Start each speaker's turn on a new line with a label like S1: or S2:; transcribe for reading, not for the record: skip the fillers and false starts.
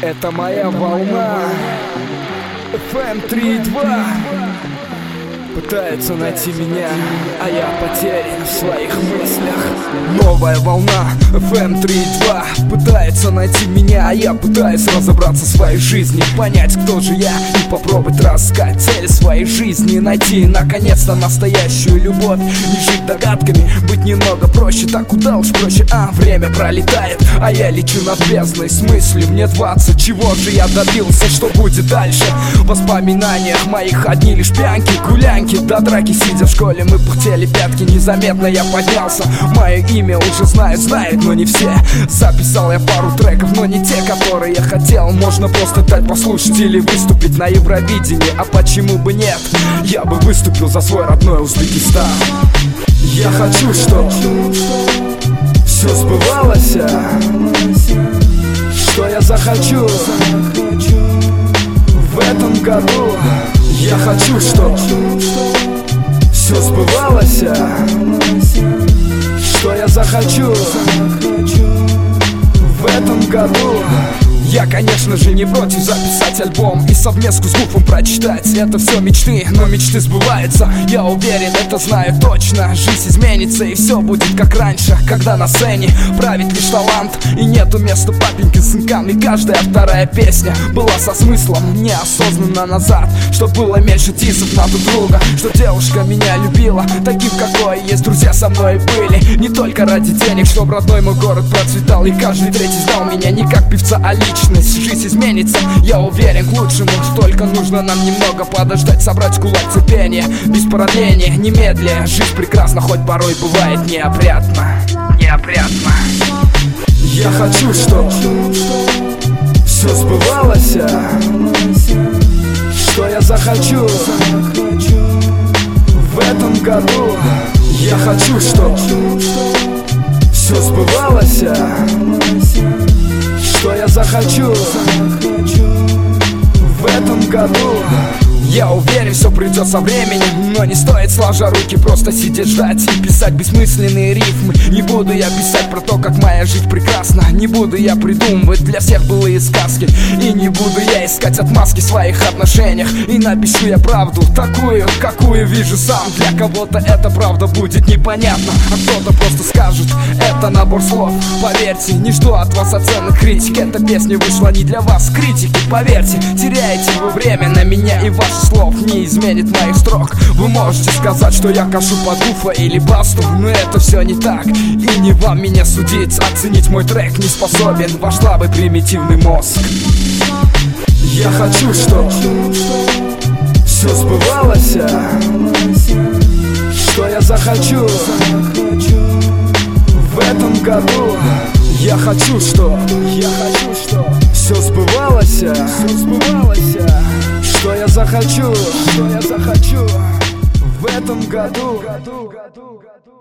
S1: Это моя волна. FM 3.2 пытается найти меня, а я потерян в своих мыслях. Новая волна FM 3.2 пытается найти меня, а я пытаюсь разобраться в своей жизни, понять, кто же я, и попробовать раскать цель своей жизни, найти наконец-то настоящую любовь, не жить догадками, быть немного проще. Так куда уж проще, время пролетает, а я лечу над бездной с мыслью. Мне 20, чего же я добился, что будет дальше? В воспоминаниях моих одни лишь пьянки, гулянки, до драки сидя в школе мы пыхтели пятки. Незаметно я поднялся, мое имя уже знают, но не все. Записал я пару треков, но не те, которые я хотел. Можно просто дать послушать или выступить на Евровидении, а почему бы нет? Я бы выступил за свой родной Узбекистан. Я хочу, чтоб все сбывалось, что я захочу в этом году. Я хочу, чтоб все сбывалось, что я захочу в этом году. Я, конечно же, не против записать альбом и совместку с Гуфом прочитать. Это все мечты, но мечты сбываются. Я уверен, это знаю точно. Жизнь изменится и все будет как раньше, когда на сцене правит лишь талант и нету места папеньки с сынкам. И каждая вторая песня была со смыслом неосознанно назад, что было меньше дисов на друг друга, что девушка меня любила таким, какой есть. Друзья со мной были не только ради денег, чтобы родной мой город процветал, и каждый третий знал меня не как певца, а личность. Жизнь изменится, я уверен, к лучшему. Только нужно нам немного подождать, собрать в кулак терпение, без продления, немедля. Жизнь прекрасна, хоть порой бывает неопрятно. Я хочу, чтоб все сбывалось, что я захочу в этом году. Я хочу, чтоб все сбывалось, что я захочу в этом году. Я уверен, все придет со временем, но не стоит сложа руки просто сидеть ждать и писать бессмысленные рифмы. Не буду я писать про то, как моя жизнь прекрасна, не буду я придумывать для всех былые сказки, и не буду я искать отмазки в своих отношениях. И напишу я правду, такую, какую вижу сам. Для кого-то эта правда будет непонятна, а кто-то просто скажет: это набор слов. Поверьте, не жду от вас оценок, критик. Эта песня вышла не для вас, критики, поверьте. Теряете вы время на меня, и ваши слов не изменит моих строк. Вы можете сказать, что я кашу под Гуфа или Басту, но это все не так, и не вам меня судить. Оценить мой трек не способен ваш слабый примитивный мозг. Я хочу, чтоб все сбывалось, что я захочу в этом году. Я хочу, чтоб все сбывалось, что я захочу в этом году.